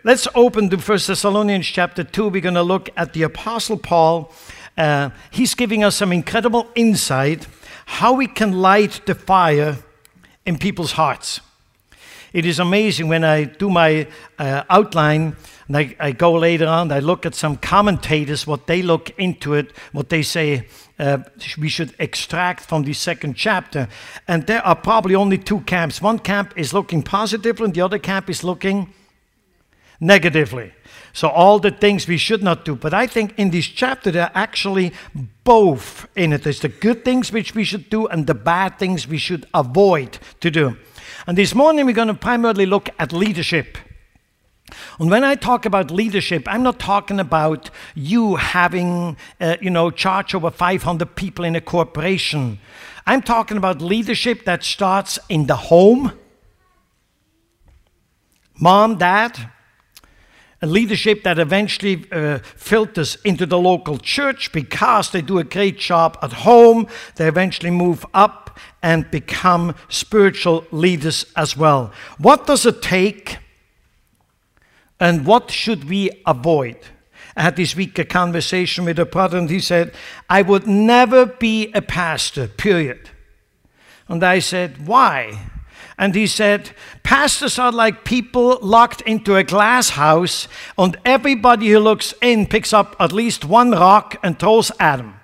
Let's open to 1 Thessalonians chapter 2. We're going to look at the Apostle Paul. He's giving us some incredible insight how we can light the fire in people's hearts. It is amazing when I do my outline, and I go later on, I look at some commentators, what they look into it, what they say we should extract from the second chapter. And there are probably only two camps. One camp is looking positively, and the other camp is looking negatively. So all the things we should not do. But I think in this chapter, there are actually both in it. There's the good things which we should do and the bad things we should avoid to do. And this morning, we're going to primarily look at leadership. And when I talk about leadership, I'm not talking about you having, charge over 500 people in a corporation. I'm talking about leadership that starts in the home. Mom, dad. A leadership that eventually filters into the local church because they do a great job at home. They eventually move up and become spiritual leaders as well. What does it take and what should we avoid? I had this week a conversation with a brother and he said, I would never be a pastor, period. And I said, why? And he said, pastors are like people locked into a glass house, and everybody who looks in picks up at least one rock and throws at them.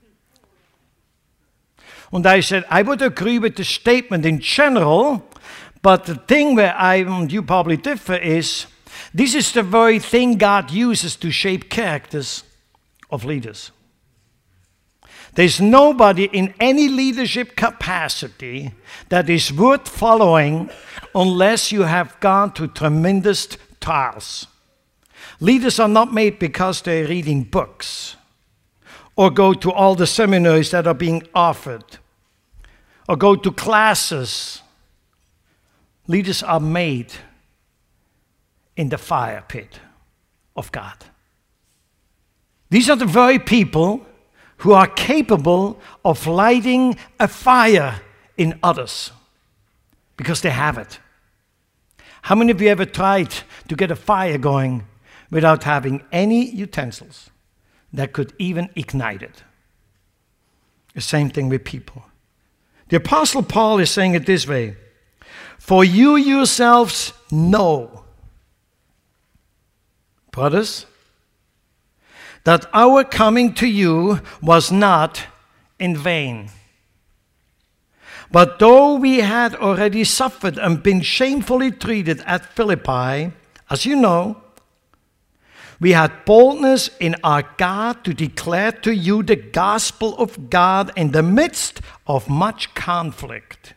And I said, I would agree with the statement in general, but the thing where I and you probably differ is, this is the very thing God uses to shape characters of leaders. There's nobody in any leadership capacity that is worth following unless you have gone through tremendous trials. Leaders are not made because they're reading books or go to all the seminaries that are being offered or go to classes. Leaders are made in the fire pit of God. These are the very people who are capable of lighting a fire in others because they have it. How many of you ever tried to get a fire going without having any utensils that could even ignite it? The same thing with people. The Apostle Paul is saying it this way, for you yourselves know, brothers, that our coming to you was not in vain. But though we had already suffered and been shamefully treated at Philippi, as you know, we had boldness in our God to declare to you the gospel of God in the midst of much conflict.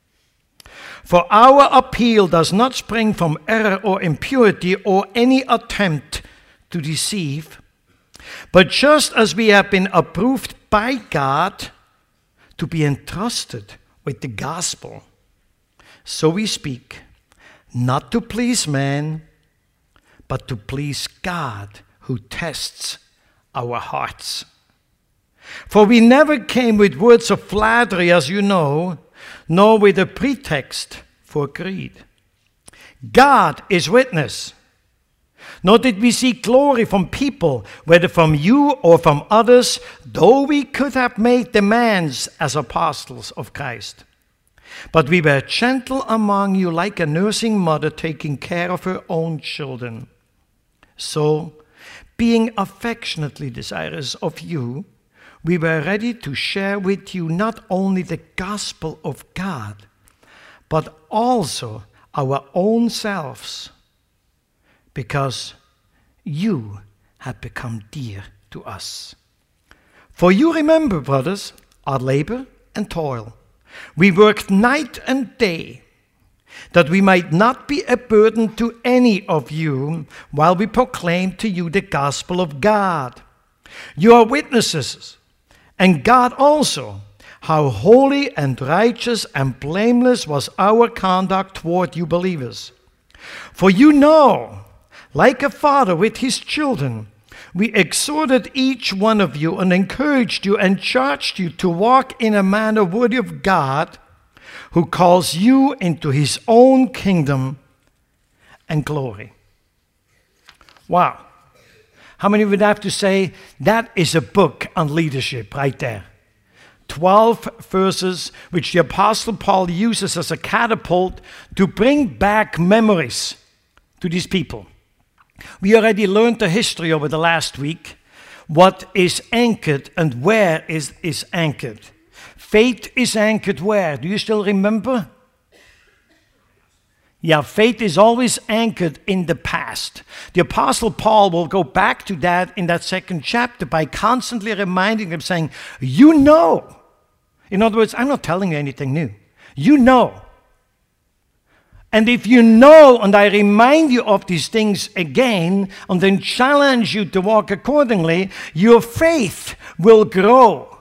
For our appeal does not spring from error or impurity or any attempt to deceive, but just as we have been approved by God to be entrusted with the gospel, so we speak, not to please man, but to please God who tests our hearts. For we never came with words of flattery, as you know, nor with a pretext for greed. God is witness. Nor did we seek glory from people, whether from you or from others, though we could have made demands as apostles of Christ. But we were gentle among you like a nursing mother taking care of her own children. So, being affectionately desirous of you, we were ready to share with you not only the gospel of God, but also our own selves, because you had become dear to us. For you remember, brothers, our labor and toil. We worked night and day, that we might not be a burden to any of you while we proclaim to you the gospel of God. You are witnesses, and God also, how holy and righteous and blameless was our conduct toward you believers. For you know, like a father with his children, we exhorted each one of you and encouraged you and charged you to walk in a manner worthy of God, who calls you into his own kingdom and glory. Wow. How many would have to say that is a book on leadership right there? 12 verses which the Apostle Paul uses as a catapult to bring back memories to these people. We already learned the history over the last week. What is anchored and where is anchored. Faith is anchored where? Do you still remember? Yeah, faith is always anchored in the past. The Apostle Paul will go back to that in that second chapter by constantly reminding them, saying, you know. In other words, I'm not telling you anything new. You know. And if you know, and I remind you of these things again, and then challenge you to walk accordingly, your faith will grow.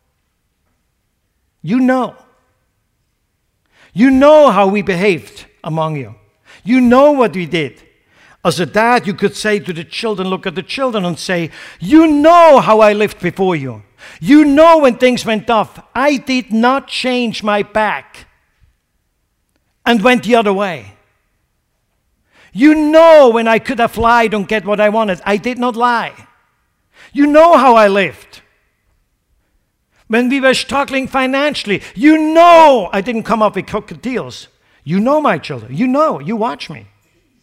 You know. You know how we behaved among you. You know what we did. As a dad, you could say to the children, look at the children and say, you know how I lived before you. You know when things went tough. I did not change my back and went the other way. You know when I could have lied and get what I wanted. I did not lie. You know how I lived. When we were struggling financially, you know I didn't come up with crooked deals. You know, my children. You know. You watch me.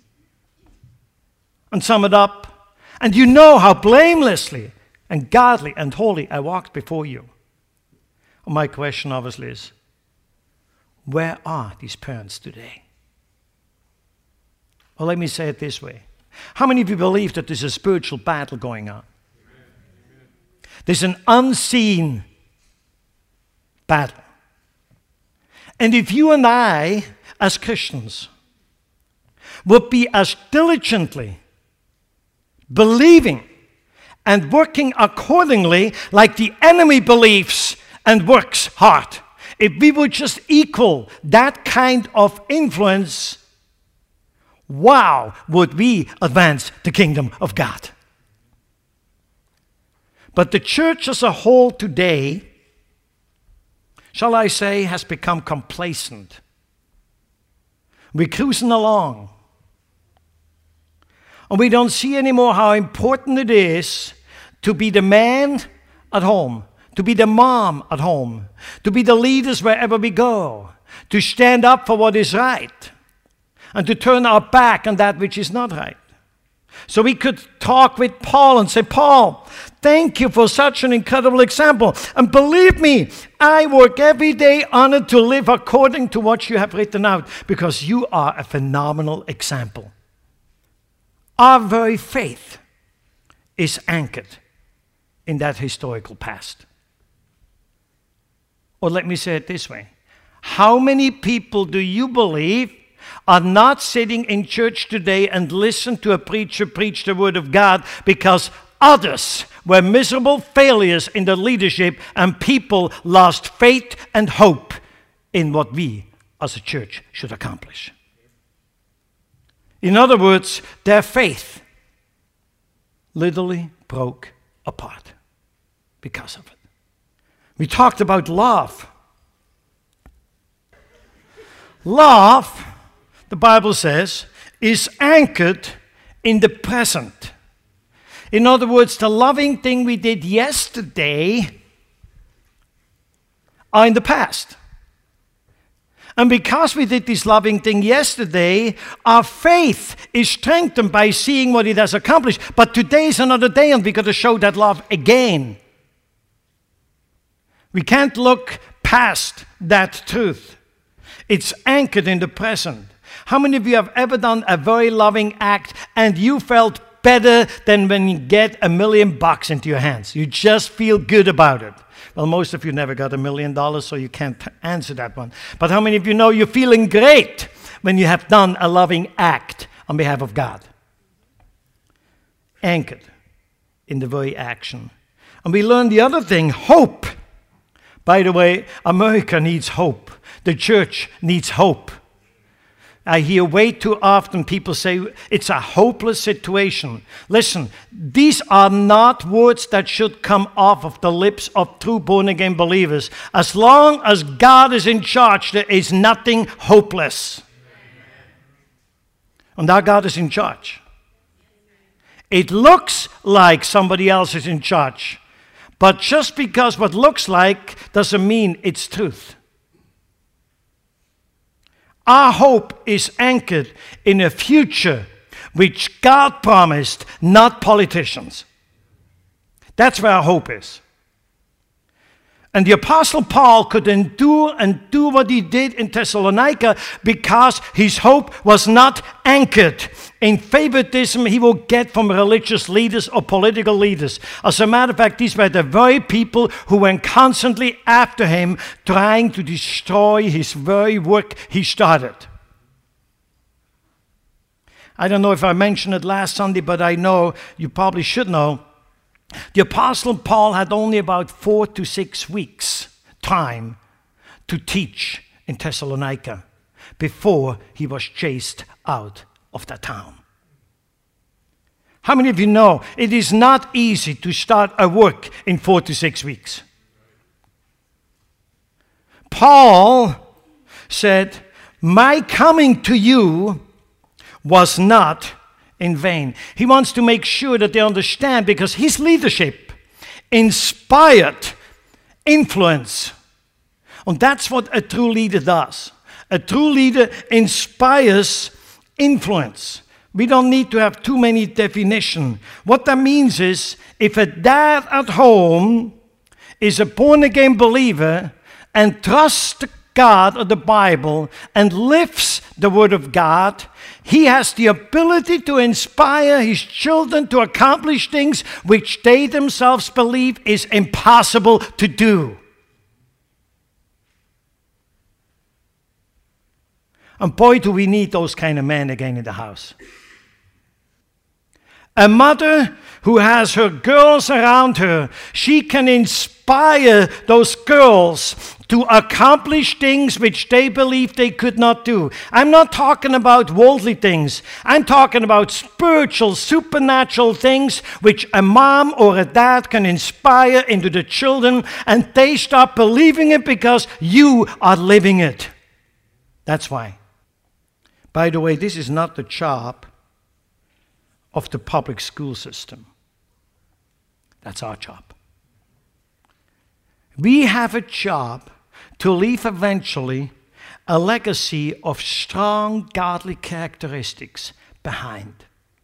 And sum it up. And you know how blamelessly and godly and holy I walked before you. And my question obviously is, where are these parents today? Well, let me say it this way. How many of you believe that there's a spiritual battle going on? There's an unseen battle. And if you and I, as Christians, would be as diligently believing and working accordingly like the enemy believes and works hard, if we would just equal that kind of influence, wow, would we advance the kingdom of God. But the church as a whole today, shall I say, has become complacent. We're cruising along. And we don't see anymore how important it is to be the man at home, to be the mom at home, to be the leaders wherever we go, to stand up for what is right, and to turn our back on that which is not right. So we could talk with Paul and say, Paul, thank you for such an incredible example. And believe me, I work every day on it to live according to what you have written out, because you are a phenomenal example. Our very faith is anchored in that historical past. Or let me say it this way. How many people do you believe are not sitting in church today and listen to a preacher preach the word of God because others were miserable failures in the leadership and people lost faith and hope in what we as a church should accomplish? In other words, their faith literally broke apart because of it. We talked about love. Love, the Bible says, is anchored in the present. In other words, the loving thing we did yesterday are in the past. And because we did this loving thing yesterday, our faith is strengthened by seeing what it has accomplished. But today is another day, and we've got to show that love again. We can't look past that truth. It's anchored in the present. How many of you have ever done a very loving act and you felt better than when you get $1 million into your hands? You just feel good about it. Well, most of you never got $1 million, so you can't answer that one. But how many of you know you're feeling great when you have done a loving act on behalf of God? Anchored in the very action. And we learned the other thing, hope. By the way, America needs hope. The church needs hope. I hear way too often people say it's a hopeless situation. Listen, these are not words that should come off of the lips of true born-again believers. As long as God is in charge, there is nothing hopeless. And our God is in charge. It looks like somebody else is in charge. But just because what looks like doesn't mean it's truth. Our hope is anchored in a future which God promised, not politicians. That's where our hope is. And the Apostle Paul could endure and do what he did in Thessalonica because his hope was not anchored in favoritism he will get from religious leaders or political leaders. As a matter of fact, these were the very people who went constantly after him, trying to destroy his very work he started. I don't know if I mentioned it last Sunday, but I know you probably should know. The Apostle Paul had only about 4 to 6 weeks time to teach in Thessalonica before he was chased out of that town. How many of you know it is not easy to start a work in 4 to 6 weeks? Paul said, "My coming to you was not in vain." He wants to make sure that they understand, because his leadership inspired influence. And that's what a true leader does. A true leader inspires influence. We don't need to have too many definitions. What that means is, if a dad at home is a born-again believer and trusts God or the Bible and lives the Word of God, he has the ability to inspire his children to accomplish things which they themselves believe is impossible to do. And boy, do we need those kind of men again in the house. A mother who has her girls around her, she can inspire those girls to accomplish things which they believe they could not do. I'm not talking about worldly things. I'm talking about spiritual, supernatural things which a mom or a dad can inspire into the children, and they start believing it because you are living it. That's why. By the way, this is not the job of the public school system. That's our job. We have a job to leave eventually a legacy of strong godly characteristics behind.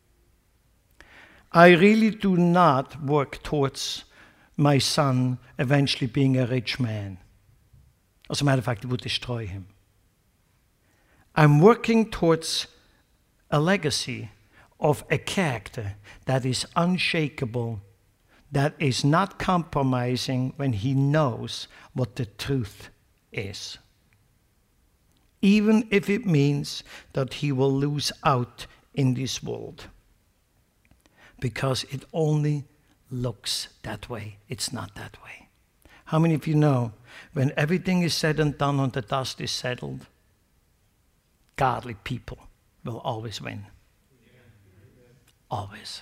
I really do not work towards my son eventually being a rich man. As a matter of fact, it would destroy him. I'm working towards a legacy of a character that is unshakable, that is not compromising when he knows what the truth is. Even if it means that he will lose out in this world. Because it only looks that way. It's not that way. How many of you know when everything is said and done and the dust is settled, godly people will always win? Always.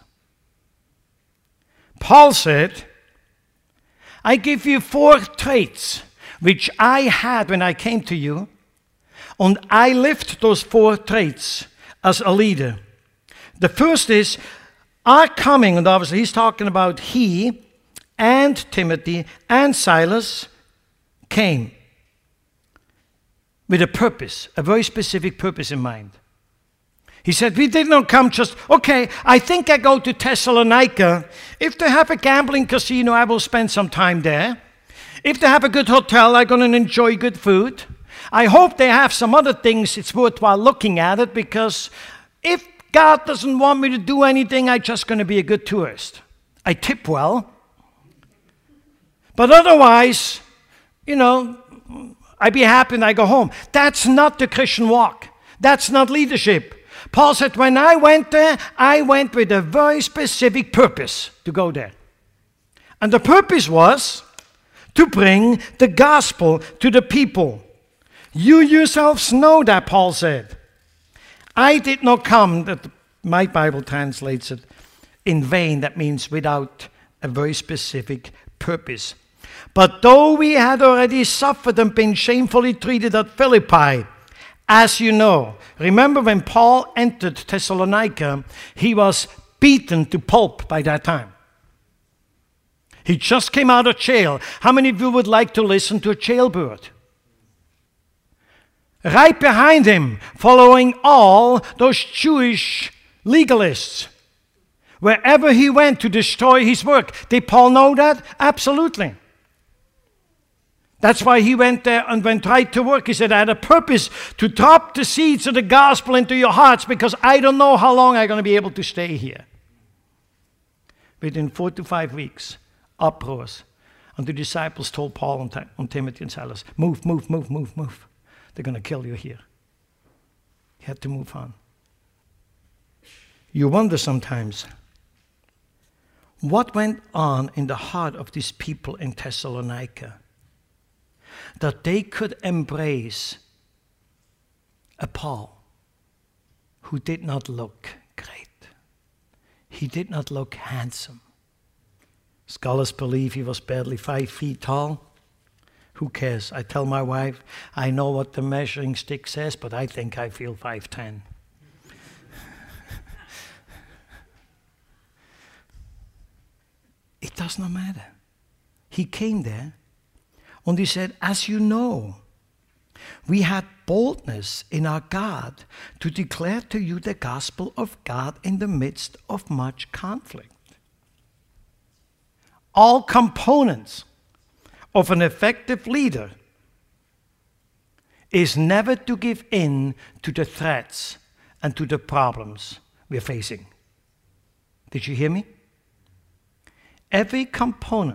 Paul said, I give you 4 traits which I had when I came to you, and I lived those 4 traits as a leader. The first is our coming, and obviously he's talking about he and Timothy and Silas came with a purpose, a very specific purpose in mind. He said, we did not come just, okay, I think I go to Thessalonica. If they have a gambling casino, I will spend some time there. If they have a good hotel, I'm going to enjoy good food. I hope they have some other things it's worthwhile looking at it, because if God doesn't want me to do anything, I'm just going to be a good tourist. I tip well. But otherwise, I'd be happy and I go home. That's not the Christian walk. That's not leadership. Paul said, when I went there, I went with a very specific purpose to go there. And the purpose was to bring the gospel to the people. You yourselves know that, Paul said. I did not come, that my Bible translates it, in vain. That means without a very specific purpose. But though we had already suffered and been shamefully treated at Philippi, as you know, remember when Paul entered Thessalonica, he was beaten to pulp by that time. He just came out of jail. How many of you would like to listen to a jailbird? Right behind him, following all those Jewish legalists. Wherever he went to destroy his work. Did Paul know that? Absolutely. That's why he went there and went right to work. He said, I had a purpose to drop the seeds of the gospel into your hearts because I don't know how long I'm going to be able to stay here. Within 4 to 5 weeks, uproars. And the disciples told Paul and Timothy and Silas, move, move, move, move, move. They're going to kill you here. He had to move on. You wonder sometimes, what went on in the heart of these people in Thessalonica that they could embrace a Paul who did not look great. He did not look handsome. Scholars believe he was barely 5 feet tall. Who cares? I tell my wife, I know what the measuring stick says, but I think I feel 5'10". It does not matter. He came there and he said, as you know, we had boldness in our God to declare to you the gospel of God in the midst of much conflict. All components of an effective leader is never to give in to the threats and to the problems we're facing. Did you hear me? Every component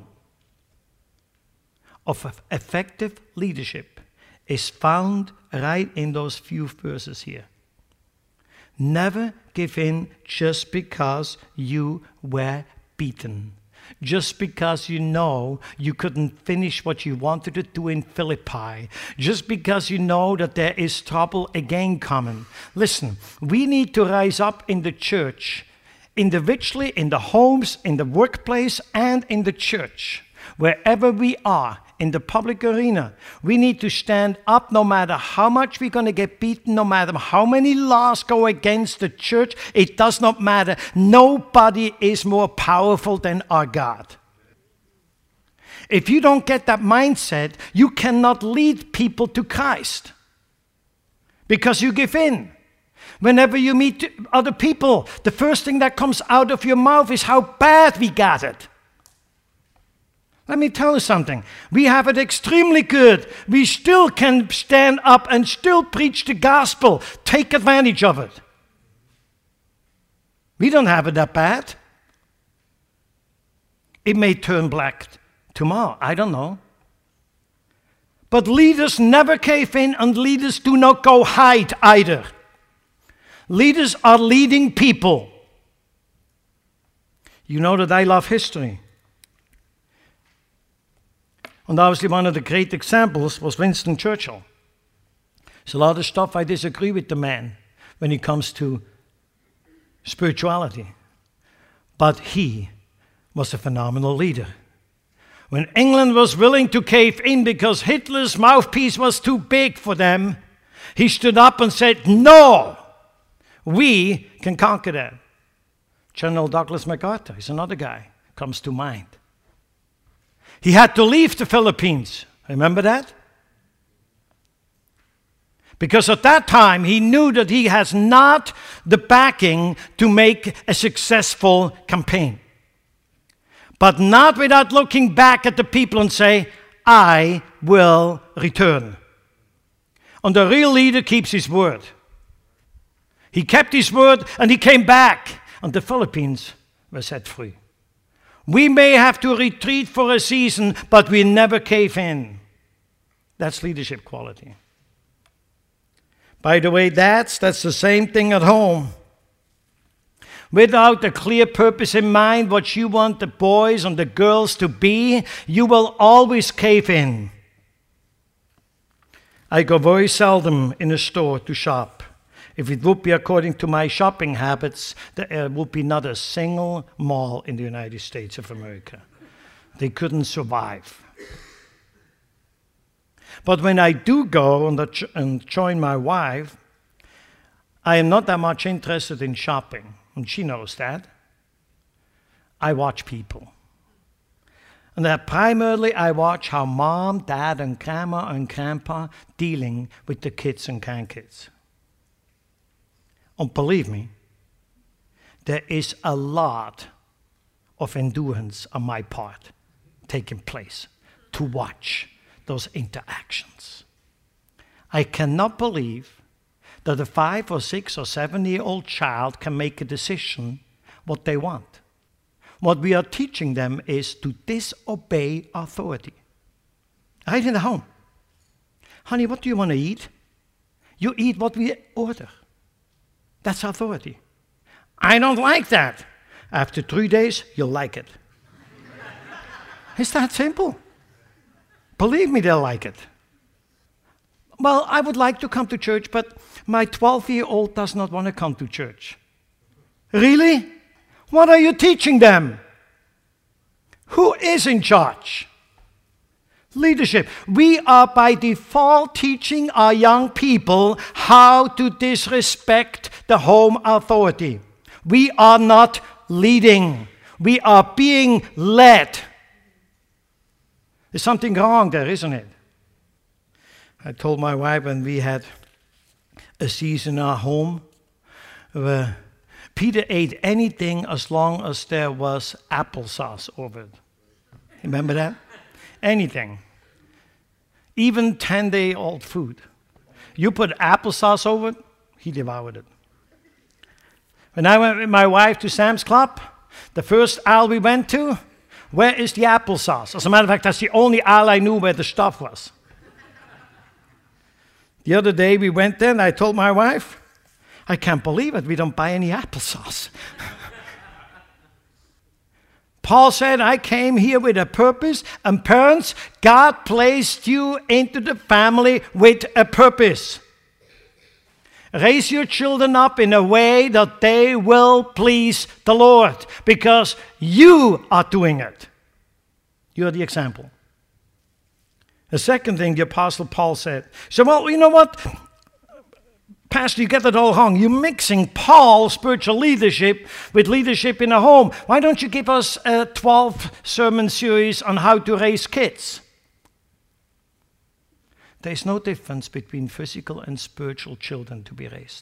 of effective leadership is found right in those few verses here. Never give in just because you were beaten. Just because you know you couldn't finish what you wanted to do in Philippi. Just because you know that there is trouble again coming. Listen, we need to rise up in the church, individually, in the homes, in the workplace, and in the church. Wherever we are, in the public arena, we need to stand up no matter how much we're going to get beaten, no matter how many laws go against the church. It does not matter. Nobody is more powerful than our God. If you don't get that mindset, you cannot lead people to Christ because you give in. Whenever you meet other people, the first thing that comes out of your mouth is how bad we got it. Let me tell you something. We have it extremely good. We still can stand up and still preach the gospel. Take advantage of it. We don't have it that bad. It may turn black tomorrow. I don't know. But leaders never cave in, and leaders do not go hide either. Leaders are leading people. You know that I love history. And obviously one of the great examples was Winston Churchill. There's a lot of stuff I disagree with the man when it comes to spirituality. But he was a phenomenal leader. When England was willing to cave in because Hitler's mouthpiece was too big for them, he stood up and said, no, we can conquer them. General Douglas MacArthur is another guy, comes to mind. He had to leave the Philippines. Remember that? Because at that time, he knew that he has not the backing to make a successful campaign. But not without looking back at the people and say, I will return. And the real leader keeps his word. He kept his word and he came back. And the Philippines were set free. We may have to retreat for a season, but we never cave in. That's leadership quality. By the way, that's the same thing at home. Without a clear purpose in mind, what you want the boys and the girls to be, you will always cave in. I go very seldom in a store to shop. If it would be according to my shopping habits, there would be not a single mall in the United States of America. They couldn't survive. But when I do go and join my wife, I am not that much interested in shopping, and she knows that. I watch people. And that primarily I watch how mom, dad, and grandma and grandpa dealing with the kids and grandkids. And believe me, there is a lot of endurance on my part taking place to watch those interactions. I cannot believe that a 5 or 6 or 7-year-old child can make a decision what they want. What we are teaching them is to disobey authority. Right in the home. Honey, what do you want to eat? You eat what we order. That's authority. I don't like that. After 3 days, you'll like it. It's that simple. Believe me, they'll like it. Well, I would like to come to church, but my 12-year-old does not want to come to church. Really? What are you teaching them? Who is in charge? Leadership. We are by default teaching our young people how to disrespect the home authority. We are not leading. We are being led. There's something wrong there, isn't it? I told my wife when we had a season in our home where Peter ate anything as long as there was applesauce over it. Remember that? Anything. Even 10-day-old food. You put applesauce over it, he devoured it. When I went with my wife to Sam's Club, the first aisle we went to, where is the applesauce? As a matter of fact, that's the only aisle I knew where the stuff was. The other day we went there and I told my wife, I can't believe it, we don't buy any applesauce. Paul said, I came here with a purpose, and parents, God placed you into the family with a purpose. Raise your children up in a way that they will please the Lord, because you are doing it. You're the example. The second thing the Apostle Paul said, so, well, you know what? Pastor, you get it all wrong. You're mixing Paul's spiritual leadership with leadership in a home. Why don't you give us a 12-sermon series on how to raise kids? There's no difference between physical and spiritual children to be raised.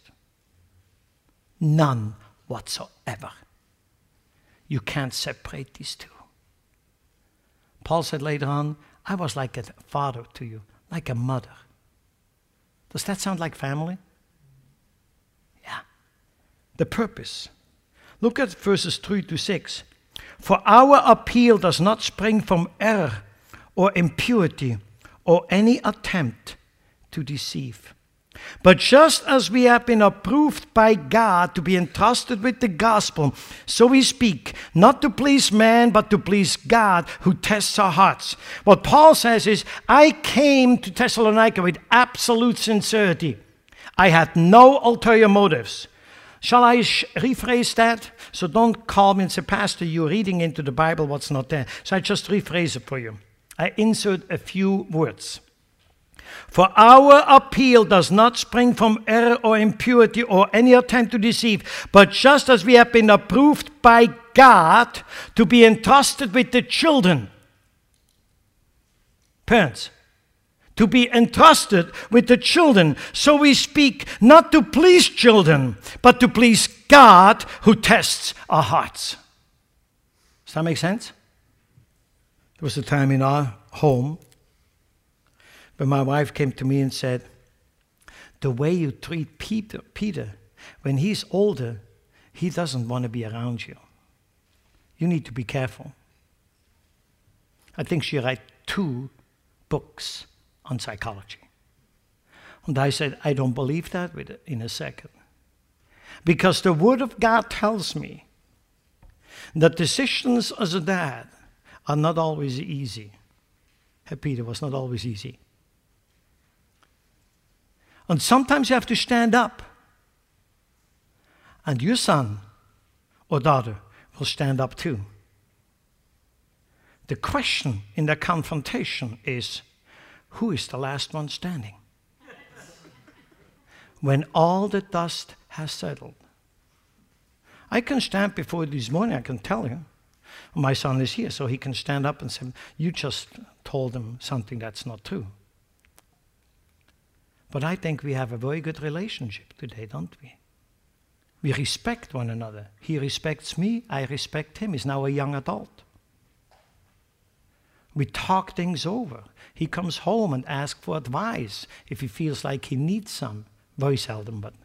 None whatsoever. You can't separate these two. Paul said later on, I was like a father to you, like a mother. Does that sound like family? Yeah. The purpose. Look at verses 3 to 6. For our appeal does not spring from error or impurity or any attempt to deceive. But just as we have been approved by God to be entrusted with the gospel, so we speak, not to please man, but to please God who tests our hearts. What Paul says is, I came to Thessalonica with absolute sincerity. I had no ulterior motives. Shall I rephrase that? So don't call me and say, Pastor, you're reading into the Bible what's not there. So I just rephrase it for you. I insert a few words. For our appeal does not spring from error or impurity or any attempt to deceive, but just as we have been approved by God to be entrusted with the children. Parents, to be entrusted with the children. So we speak not to please children, but to please God who tests our hearts. Does that make sense? There was a time in our home when my wife came to me and said, the way you treat Peter, when he's older, he doesn't want to be around you. You need to be careful. I think she wrote 2 books on psychology. And I said, I don't believe that in a second. Because the Word of God tells me that decisions as a dad are not always easy. Hey, Peter was not always easy. And sometimes you have to stand up. And your son or daughter will stand up too. The question in the confrontation is, who is the last one standing? When all the dust has settled. I can stand before you this morning, I can tell you. My son is here, so he can stand up and say, you just told him something that's not true. But I think we have a very good relationship today, don't we? We respect one another. He respects me, I respect him. He's now a young adult. We talk things over. He comes home and asks for advice if he feels like he needs some. Very seldom, but.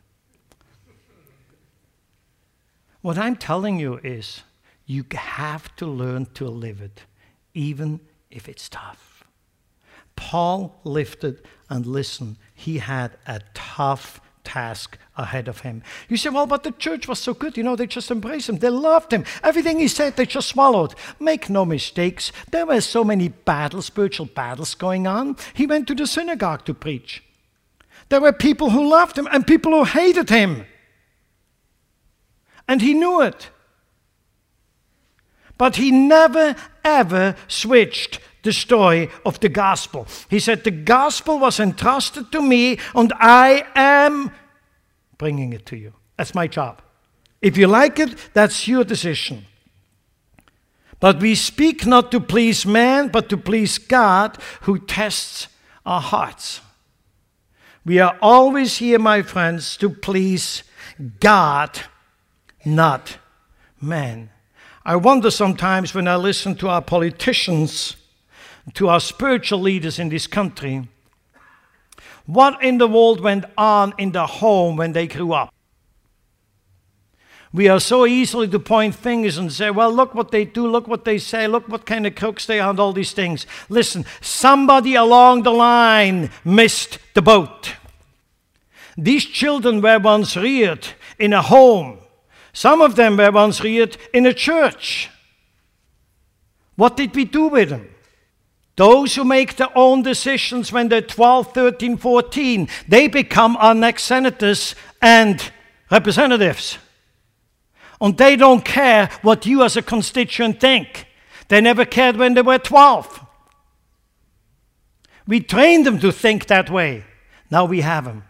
What I'm telling you is, you have to learn to live it, even if it's tough. Paul lived it, and listen, he had a tough task ahead of him. You say, well, but the church was so good, they just embraced him. They loved him. Everything he said, they just swallowed. Make no mistakes. There were so many spiritual battles going on. He went to the synagogue to preach. There were people who loved him and people who hated him. And he knew it. But he never, ever switched the story of the gospel. He said, the gospel was entrusted to me, and I am bringing it to you. That's my job. If you like it, that's your decision. But we speak not to please man, but to please God, who tests our hearts. We are always here, my friends, to please God, not man. I wonder sometimes when I listen to our politicians, to our spiritual leaders in this country, what in the world went on in their home when they grew up. We are so easily to point fingers and say, well, look what they do, look what they say, look what kind of crooks they are, and all these things. Listen, somebody along the line missed the boat. These children were once reared in a home. Some of them were once reared in a church. What did we do with them? Those who make their own decisions when they're 12, 13, 14, they become our next senators and representatives. And they don't care what you as a constituent think. They never cared when they were 12. We trained them to think that way. Now we have them.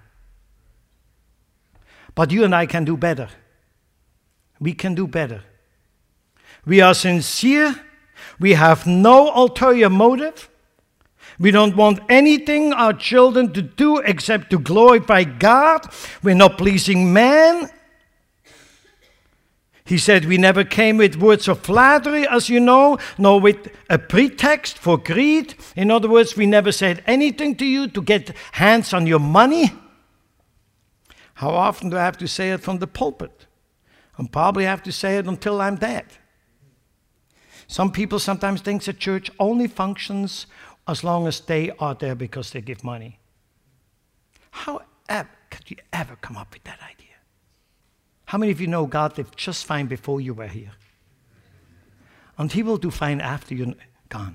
But you and I can do better. We can do better. We are sincere. We have no ulterior motive. We don't want anything our children to do except to glorify God. We're not pleasing man. He said we never came with words of flattery, as you know, nor with a pretext for greed. In other words, we never said anything to you to get hands on your money. How often do I have to say it from the pulpit? I'll probably have to say it until I'm dead. Some people sometimes think the church only functions as long as they are there because they give money. How could you ever come up with that idea? How many of you know God lived just fine before you were here? And he will do fine after you're gone.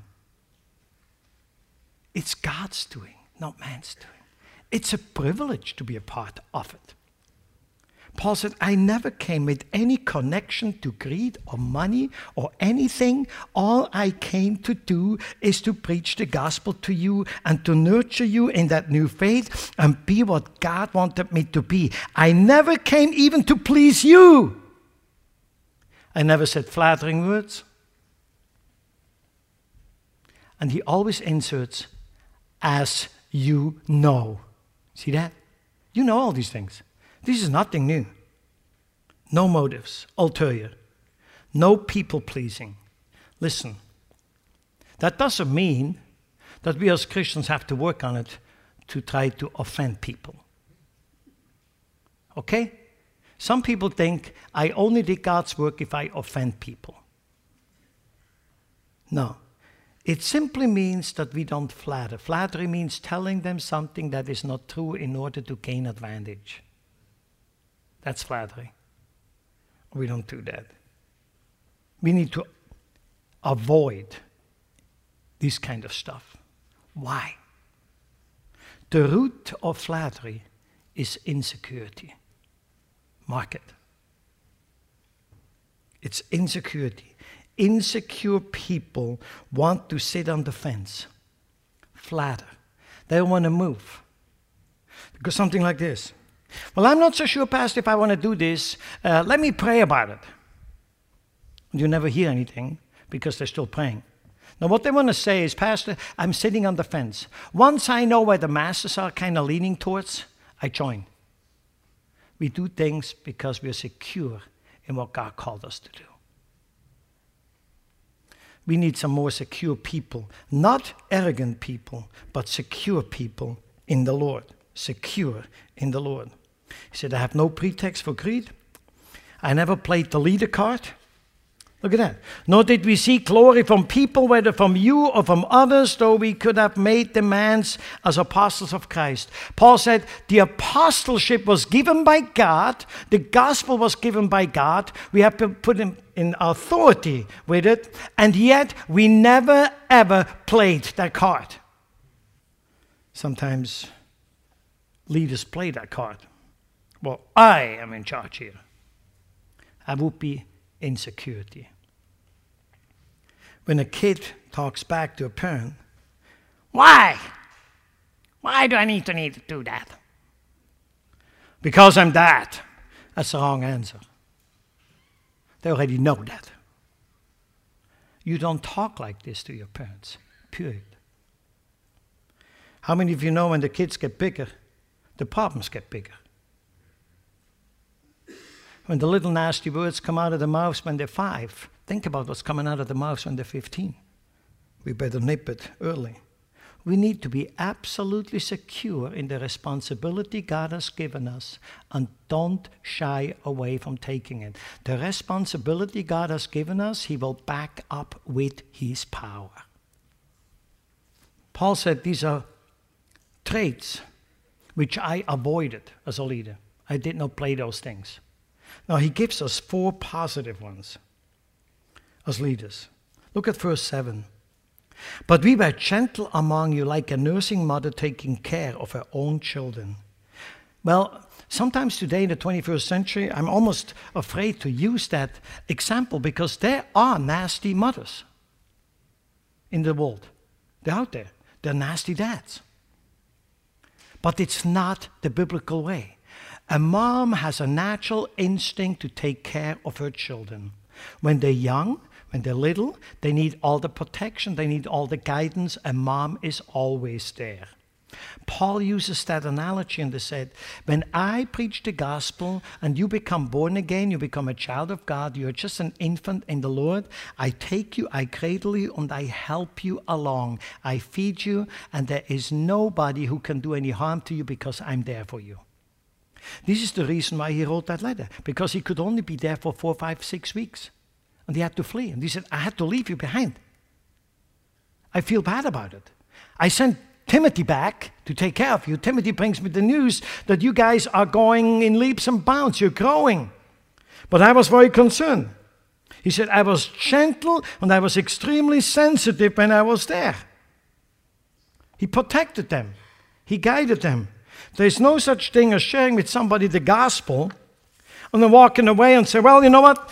It's God's doing, not man's doing. It's a privilege to be a part of it. Paul said, I never came with any connection to greed or money or anything. All I came to do is to preach the gospel to you and to nurture you in that new faith and be what God wanted me to be. I never came even to please you. I never said flattering words. And he always inserts, as you know. See that? You know all these things. This is nothing new. No motives, ulterior. No people-pleasing. Listen, that doesn't mean that we as Christians have to work on it to try to offend people. Okay? Some people think I only did God's work if I offend people. No. It simply means that we don't flatter. Flattery means telling them something that is not true in order to gain advantage. That's flattery. We don't do that. We need to avoid this kind of stuff. Why? The root of flattery is insecurity. Mark it. It's insecurity. Insecure people want to sit on the fence, flatter. They don't want to move. Because something like this. Well, I'm not so sure, Pastor, if I want to do this. Let me pray about it. You never hear anything because they're still praying. Now, what they want to say is, Pastor, I'm sitting on the fence. Once I know where the masses are kind of leaning towards, I join. We do things because we're secure in what God called us to do. We need some more secure people, not arrogant people, but secure people in the Lord. Secure in the Lord. He said, I have no pretext for greed. I never played the leader card. Look at that. Nor did we seek glory from people, whether from you or from others, though we could have made demands as apostles of Christ. Paul said the apostleship was given by God. The gospel was given by God. We have to put in authority with it. And yet we never, ever played that card. Sometimes leaders play that card. Well, I am in charge here. I would be insecurity. When a kid talks back to a parent, why? Why do I need to do that? Because I'm dad. That's the wrong answer. They already know that. You don't talk like this to your parents, period. How many of you know when the kids get bigger, the problems get bigger? When the little nasty words come out of the mouths when they're 5, think about what's coming out of the mouths when they're 15. We better nip it early. We need to be absolutely secure in the responsibility God has given us and don't shy away from taking it. The responsibility God has given us, He will back up with His power. Paul said these are traits which I avoided as a leader. I did not play those things. Now, he gives us 4 positive ones as leaders. Look at verse 7. But we were gentle among you like a nursing mother taking care of her own children. Well, sometimes today in the 21st century, I'm almost afraid to use that example because there are nasty mothers in the world. They're out there. They're nasty dads. But it's not the biblical way. A mom has a natural instinct to take care of her children. When they're young, when they're little, they need all the protection, they need all the guidance. A mom is always there. Paul uses that analogy and he said, when I preach the gospel and you become born again, you become a child of God, you're just an infant in the Lord, I take you, I cradle you, and I help you along. I feed you, and there is nobody who can do any harm to you because I'm there for you. This is the reason why he wrote that letter, because he could only be there for 4, 5, 6 weeks. And he had to flee. And he said, I had to leave you behind. I feel bad about it. I sent Timothy back to take care of you. Timothy brings me the news that you guys are going in leaps and bounds. You're growing. But I was very concerned. He said, I was gentle and I was extremely sensitive when I was there. He protected them. He guided them. There's no such thing as sharing with somebody the gospel and then walking away and say, well, you know what?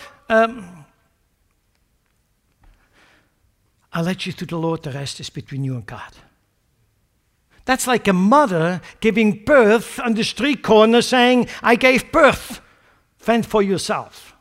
I'll let you to the Lord. The rest is between you and God. That's like a mother giving birth on the street corner saying, I gave birth. Fend for yourself.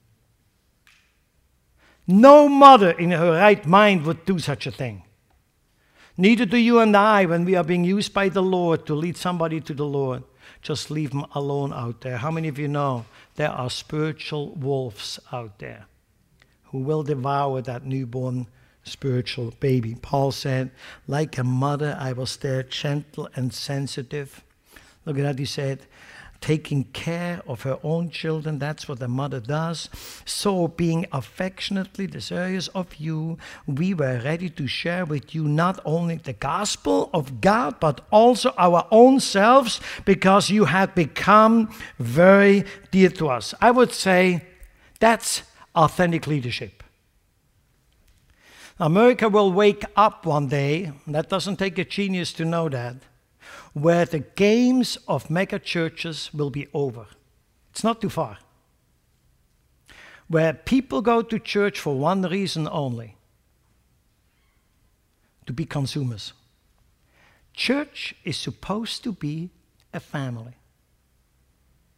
No mother in her right mind would do such a thing. Neither do you and I when we are being used by the Lord to lead somebody to the Lord. Just leave them alone out there. How many of you know there are spiritual wolves out there who will devour that newborn spiritual baby? Paul said, like a mother, I was there, gentle and sensitive. Look at that, he said, taking care of her own children. That's what a mother does. So, being affectionately desirous of you, we were ready to share with you not only the gospel of God, but also our own selves, because you had become very dear to us. I would say that's authentic leadership. America will wake up one day, and that doesn't take a genius to know that, where the games of mega churches will be over. It's not too far. Where people go to church for one reason only: to be consumers. Church is supposed to be a family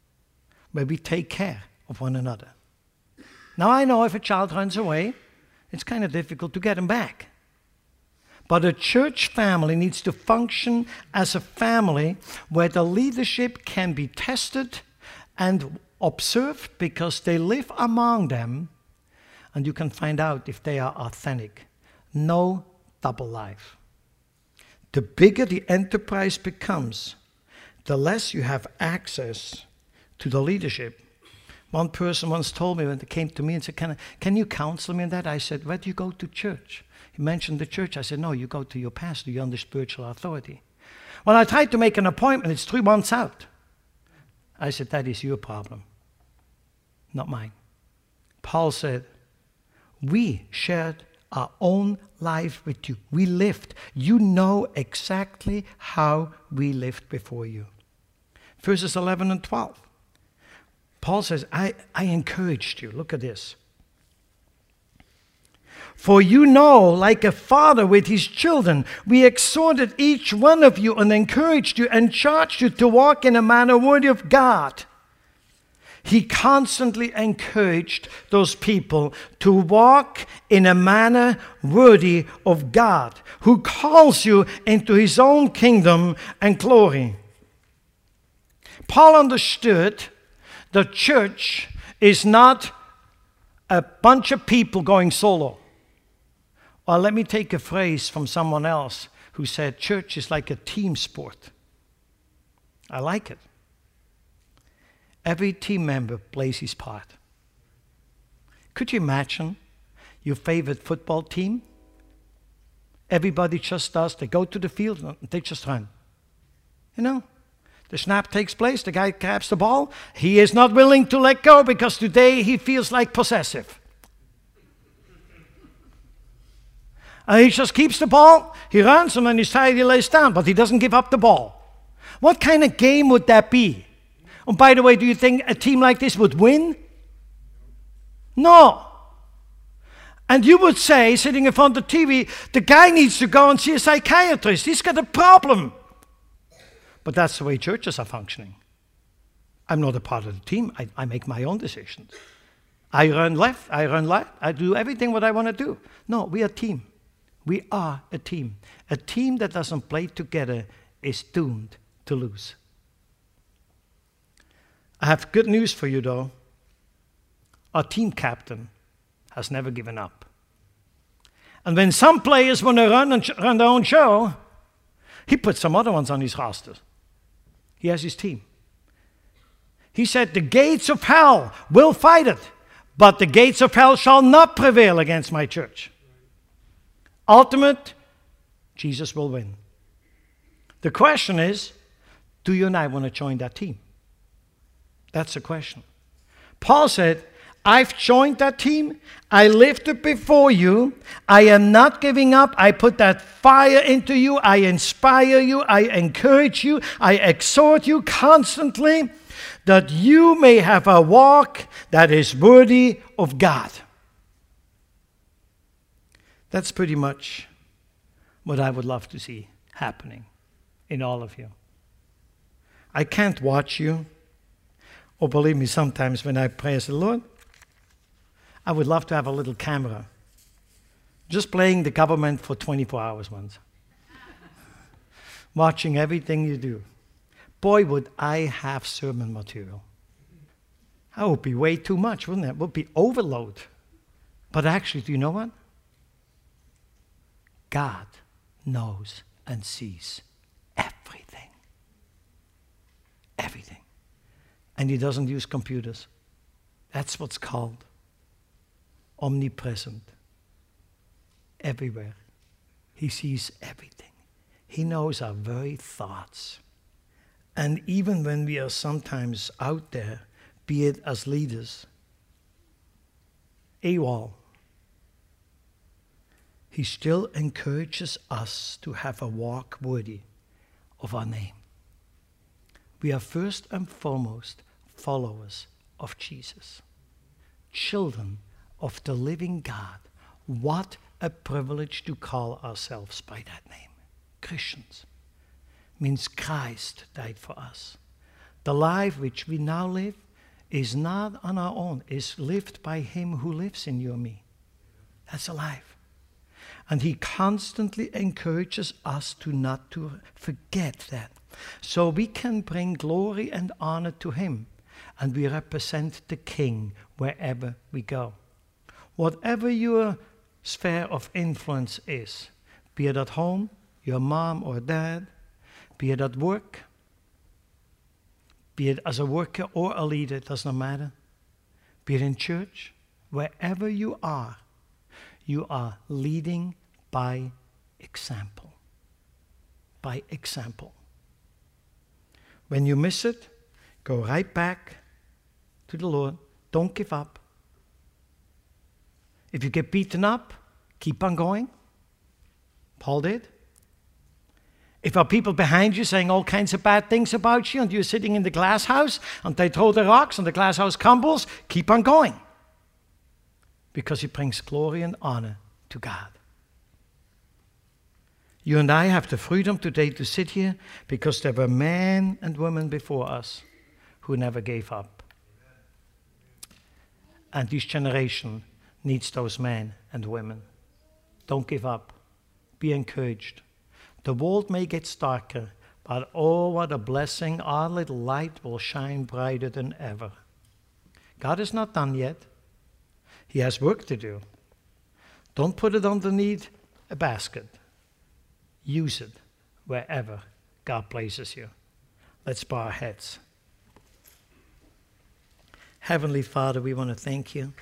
where we take care of one another. Now I know if a child runs away, it's kind of difficult to get them back. But a church family needs to function as a family where the leadership can be tested and observed because they live among them, and you can find out if they are authentic. No double life. The bigger the enterprise becomes, the less you have access to the leadership. One person once told me when they came to me and said, can you counsel me in that? I said, where do you go to church? He mentioned the church. I said, no, you go to your pastor. You're under spiritual authority. Well, I tried to make an appointment. It's 3 months out. I said, that is your problem, not mine. Paul said, we shared our own life with you. We lived. You know exactly how we lived before you. Verses 11 and 12. Paul says, I encouraged you. Look at this. For you know, like a father with his children, we exhorted each one of you and encouraged you and charged you to walk in a manner worthy of God. He constantly encouraged those people to walk in a manner worthy of God, who calls you into his own kingdom and glory. Paul understood the church is not a bunch of people going solo. Or let me take a phrase from someone else who said church is like a team sport. I like it. Every team member plays his part. Could you imagine your favorite football team? Everybody just does. They go to the field and they just run. You know? The snap takes place, the guy grabs the ball. He is not willing to let go because today he feels like possessive. And he just keeps the ball, he runs, and when he's tired, he lays down, but he doesn't give up the ball. What kind of game would that be? And by the way, do you think a team like this would win? No. And you would say, sitting in front of the TV, the guy needs to go and see a psychiatrist. He's got a problem. But that's the way churches are functioning. I'm not a part of the team. I make my own decisions. I run left, I run right, I do everything what I want to do. No, we are a team. We are a team. A team that doesn't play together is doomed to lose. I have good news for you, though. Our team captain has never given up. And when some players want to run their own show, he puts some other ones on his roster. He has his team. He said, the gates of hell will fight it, but the gates of hell shall not prevail against my church. Ultimate, Jesus will win. The question is, do you and I want to join that team? That's the question. Paul said, I've joined that team. I lived it before you. I am not giving up. I put that fire into you. I inspire you. I encourage you. I exhort you constantly that you may have a walk that is worthy of God. That's pretty much what I would love to see happening in all of you. I can't watch you. Or believe me, sometimes when I pray, I say, Lord, I would love to have a little camera. Just playing the government for 24 hours once. Watching everything you do. Boy, would I have sermon material. That would be way too much, wouldn't it? It would be overload. But actually, do you know what? God knows and sees everything. Everything. And he doesn't use computers. That's what's called omnipresent. Everywhere. He sees everything. He knows our very thoughts. And even when we are sometimes out there, be it as leaders, AWOL, he still encourages us to have a walk worthy of our name. We are first and foremost followers of Jesus, children of the living God. What a privilege to call ourselves by that name. Christians means Christ died for us. The life which we now live is not on our own, is lived by him who lives in you and me. That's alive. And he constantly encourages us to not to forget that. So we can bring glory and honor to him. And we represent the King wherever we go. Whatever your sphere of influence is, be it at home, your mom or dad, be it at work, be it as a worker or a leader, it does not matter. Be it in church, wherever you are leading by example. By example. When you miss it, go right back to the Lord. Don't give up. If you get beaten up, keep on going. Paul did. If there are people behind you saying all kinds of bad things about you and you're sitting in the glass house and they throw the rocks and the glass house crumbles, keep on going. Because it brings glory and honor to God. You and I have the freedom today to sit here because there were men and women before us who never gave up. And this generation needs those men and women. Don't give up. Be encouraged. The world may get darker, but oh, what a blessing. Our little light will shine brighter than ever. God is not done yet. He has work to do. Don't put it underneath a basket. Use it wherever God places you. Let's bow our heads. Heavenly Father, we want to thank you.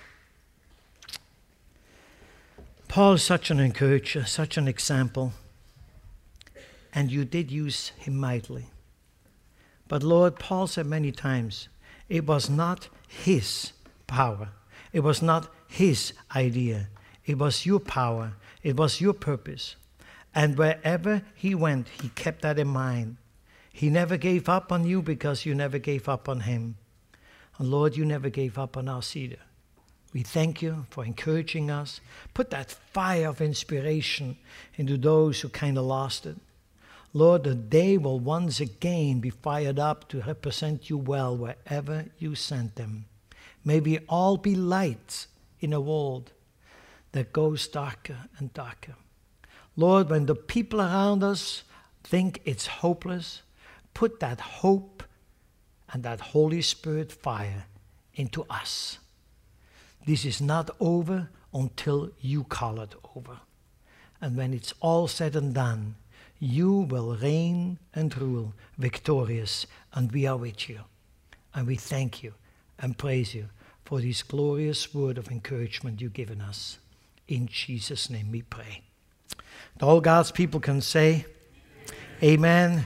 Paul is such an encourager, such an example. And you did use him mightily. But Lord, Paul said many times, it was not his power. It was not his idea. It was your power. It was your purpose. And wherever he went, he kept that in mind. He never gave up on you because you never gave up on him. And Lord, you never gave up on us either. We thank you for encouraging us. Put that fire of inspiration into those who kind of lost it. Lord, that they will once again be fired up to represent you well wherever you send them. May we all be lights in a world that goes darker and darker. Lord, when the people around us think it's hopeless, put that hope and that Holy Spirit fire into us. This is not over until you call it over. And when it's all said and done, you will reign and rule victorious, and we are with you. And we thank you and praise you for this glorious word of encouragement you've given us. In Jesus' name we pray. All God's people can say, Amen.